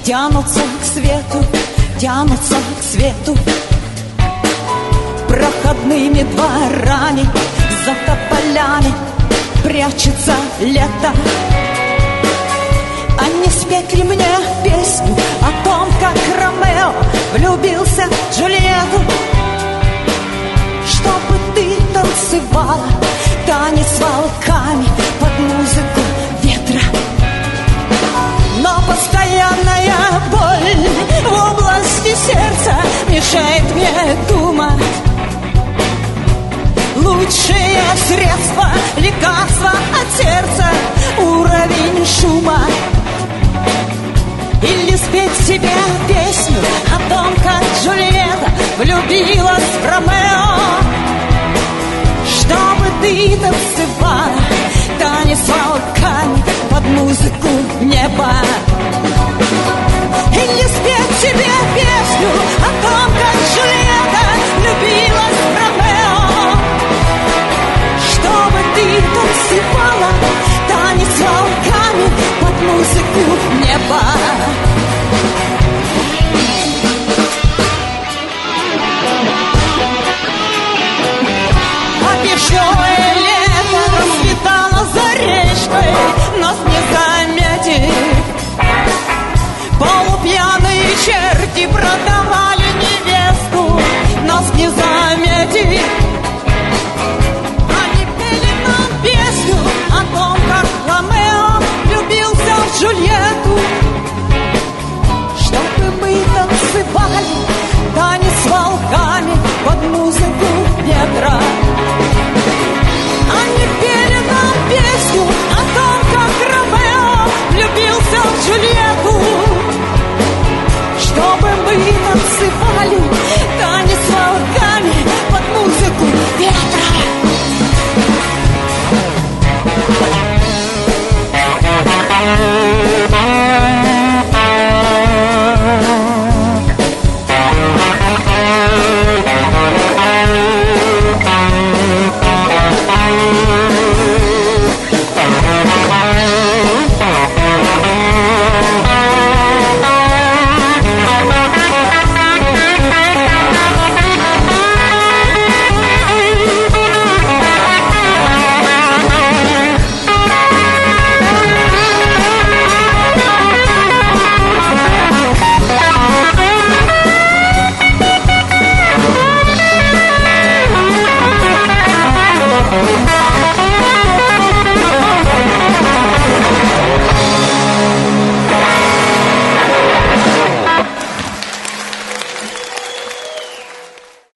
тянутся к свету, тянутся к свету. Проходными дворами, за тополями прячется лето. А не спеть ли мне песню о том, как Ромео влюбился в Джульетту? Чтобы ты танцевала танец с волками под музыку ветра. Но постоянная боль в области сердца мешает мне думать. Лучшее средство, лекарство от сердца — уровень шума. Или спеть себе песню о том, как Джульетта влюбилась в Ромео. Чтобы ты танцевала танец с волками под музыку неба.